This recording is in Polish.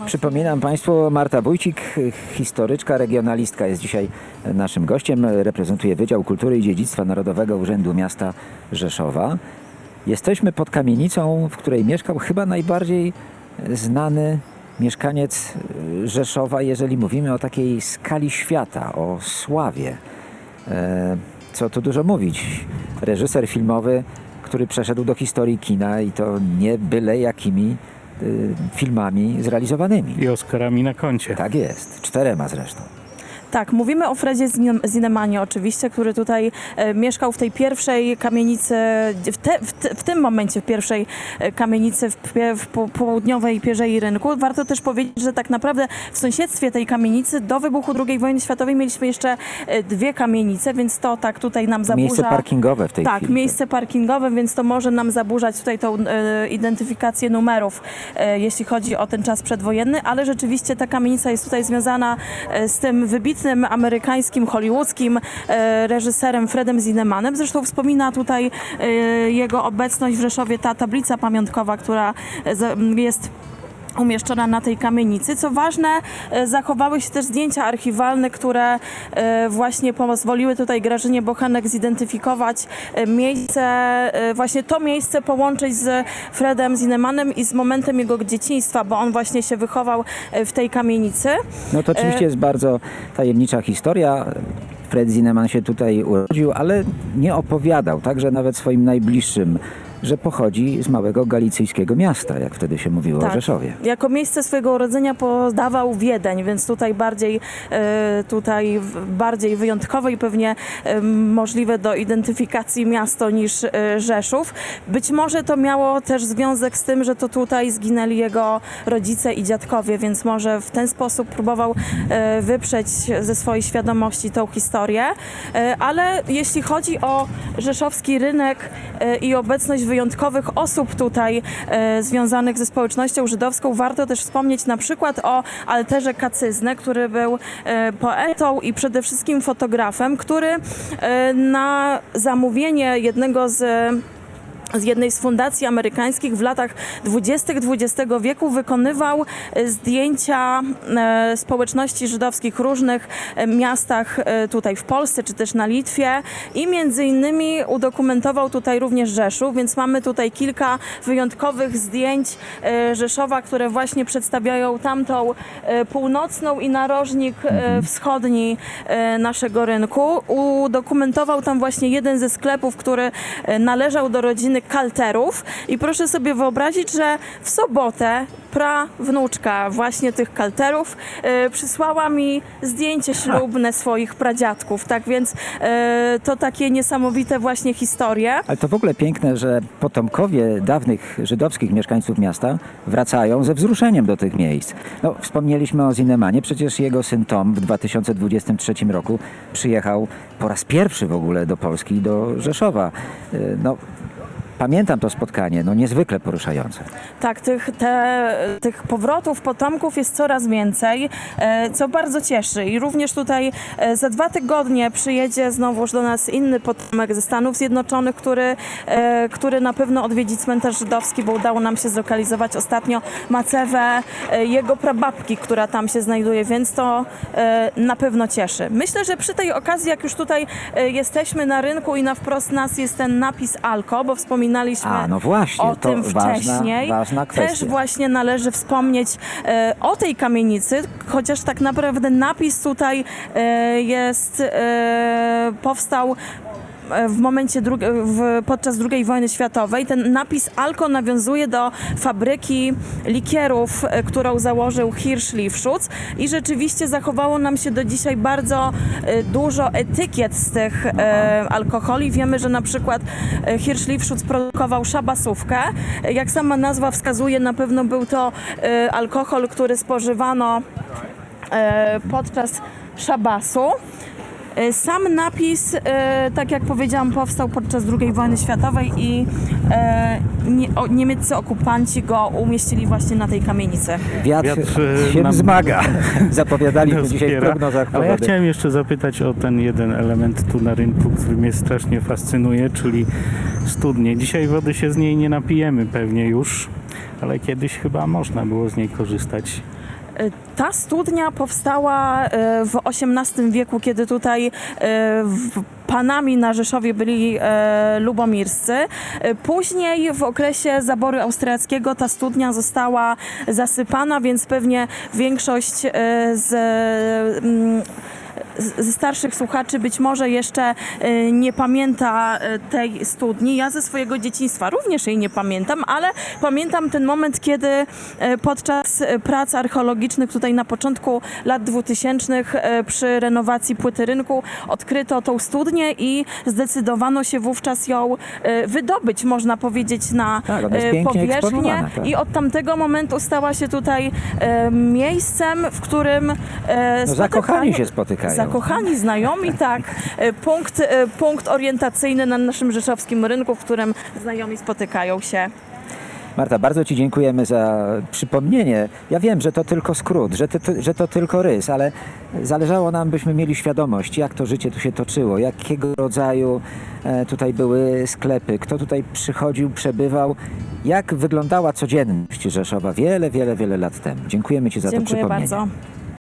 Przypominam Państwu, Marta Wójcik, historyczka, regionalistka, jest dzisiaj naszym gościem. Reprezentuje Wydział Kultury i Dziedzictwa Narodowego Urzędu Miasta Rzeszowa. Jesteśmy pod kamienicą, w której mieszkał chyba najbardziej znany mieszkaniec Rzeszowa, jeżeli mówimy o takiej skali świata, o sławie. Co tu dużo mówić. Reżyser filmowy, który przeszedł do historii kina i to nie byle jakimi filmami zrealizowanymi. I Oscarami na koncie. Tak jest, 4 zresztą. Tak, mówimy o Fredzie Zinnemanie oczywiście, który tutaj mieszkał w tej pierwszej kamienicy, w tym momencie w pierwszej kamienicy w południowej Pierzei Rynku. Warto też powiedzieć, że tak naprawdę w sąsiedztwie tej kamienicy do wybuchu II wojny światowej mieliśmy jeszcze 2 kamienice, więc to tak tutaj nam zaburza. Miejsce parkingowe w tej chwili. Tak, miejsce parkingowe, więc to może nam zaburzać tutaj tą identyfikację numerów, jeśli chodzi o ten czas przedwojenny, ale rzeczywiście ta kamienica jest tutaj związana z tym wybitnym amerykańskim, hollywoodzkim reżyserem Fredem Zinnemanem. Zresztą wspomina tutaj jego obecność w Rzeszowie ta tablica pamiątkowa, która jest umieszczona na tej kamienicy. Co ważne, zachowały się też zdjęcia archiwalne, które właśnie pozwoliły tutaj Grażynie Bochenek zidentyfikować miejsce, właśnie to miejsce połączyć z Fredem Zinnemanem i z momentem jego dzieciństwa, bo on właśnie się wychował w tej kamienicy. No to oczywiście jest bardzo tajemnicza historia. Fred Zinneman się tutaj urodził, ale nie opowiadał, także nawet swoim najbliższym, że pochodzi z małego galicyjskiego miasta, jak wtedy się mówiło o Rzeszowie. Jako miejsce swojego urodzenia podawał Wiedeń, więc tutaj bardziej wyjątkowe i pewnie możliwe do identyfikacji miasto niż Rzeszów. Być może to miało też związek z tym, że to tutaj zginęli jego rodzice i dziadkowie, więc może w ten sposób próbował wyprzeć ze swojej świadomości tą historię. Ale jeśli chodzi o rzeszowski rynek i obecność wyjątkowych osób tutaj związanych ze społecznością żydowską, warto też wspomnieć na przykład o Alterze Kacyznę, który był poetą i przede wszystkim fotografem, który na zamówienie jednej z fundacji amerykańskich w latach 20. XX wieku wykonywał zdjęcia społeczności żydowskich w różnych miastach tutaj w Polsce czy też na Litwie i między innymi udokumentował tutaj również Rzeszów, więc mamy tutaj kilka wyjątkowych zdjęć Rzeszowa, które właśnie przedstawiają tamtą północną i narożnik wschodni naszego rynku. Udokumentował tam właśnie jeden ze sklepów, który należał do rodziny Kalterów i proszę sobie wyobrazić, że w sobotę prawnuczka właśnie tych Kalterów przysłała mi zdjęcie ślubne swoich pradziadków, tak więc to takie niesamowite właśnie historie. Ale to w ogóle piękne, że potomkowie dawnych żydowskich mieszkańców miasta wracają ze wzruszeniem do tych miejsc. No, wspomnieliśmy o Zinnemanie, przecież jego syn Tom w 2023 roku przyjechał po raz pierwszy w ogóle do Polski, do Rzeszowa. No, pamiętam to spotkanie, no niezwykle poruszające. Tak, tych powrotów, potomków jest coraz więcej, co bardzo cieszy. I również tutaj za 2 tygodnie przyjedzie znowuż do nas inny potomek ze Stanów Zjednoczonych, który na pewno odwiedzi cmentarz żydowski, bo udało nam się zlokalizować ostatnio macewę jego prababki, która tam się znajduje, więc to na pewno cieszy. Myślę, że przy tej okazji, jak już tutaj jesteśmy na rynku i na wprost nas jest ten napis Alko, bo wspominaliśmy no właśnie, o tym wcześniej. Ważna kwestia. Też właśnie należy wspomnieć o tej kamienicy, chociaż tak naprawdę napis tutaj powstał w momencie podczas II wojny światowej. Ten napis Alko nawiązuje do fabryki likierów, którą założył Hirsch Lifschutz i rzeczywiście zachowało nam się do dzisiaj bardzo dużo etykiet z tych alkoholi. Wiemy, że na przykład Hirsch Lifschutz produkował szabasówkę. Jak sama nazwa wskazuje, na pewno był to alkohol, który spożywano podczas szabasu. Sam napis, tak jak powiedziałam, powstał podczas II wojny światowej i niemieccy okupanci go umieścili właśnie na tej kamienicy. Wiatr się wzmaga. Zapowiadaliśmy dzisiaj w prognozach pogody. Ale ja chciałem jeszcze zapytać o ten jeden element tu na rynku, który mnie strasznie fascynuje, czyli studnie. Dzisiaj wody się z niej nie napijemy pewnie już, ale kiedyś chyba można było z niej korzystać. Ta studnia powstała w XVIII wieku, kiedy tutaj panami na Rzeszowie byli lubomirscy. Później w okresie zaboru austriackiego ta studnia została zasypana, więc pewnie większość ze starszych słuchaczy być może jeszcze nie pamięta tej studni. Ja ze swojego dzieciństwa również jej nie pamiętam, ale pamiętam ten moment, kiedy podczas prac archeologicznych tutaj na początku lat 2000 przy renowacji płyty rynku odkryto tą studnię i zdecydowano się wówczas ją wydobyć, można powiedzieć, na Tak, ona jest pięknie powierzchnię. eksponowana, tak. I od tamtego momentu stała się tutaj miejscem, w którym zakochani się spotykają. Zakochani, znajomi, tak. Punkt orientacyjny na naszym rzeszowskim rynku, w którym znajomi spotykają się. Marta, bardzo Ci dziękujemy za przypomnienie. Ja wiem, że to tylko skrót, że to tylko rys, ale zależało nam, byśmy mieli świadomość, jak to życie tu się toczyło, jakiego rodzaju tutaj były sklepy, kto tutaj przychodził, przebywał, jak wyglądała codzienność Rzeszowa wiele lat temu. Dziękujemy Ci za to Dziękuję przypomnienie. bardzo.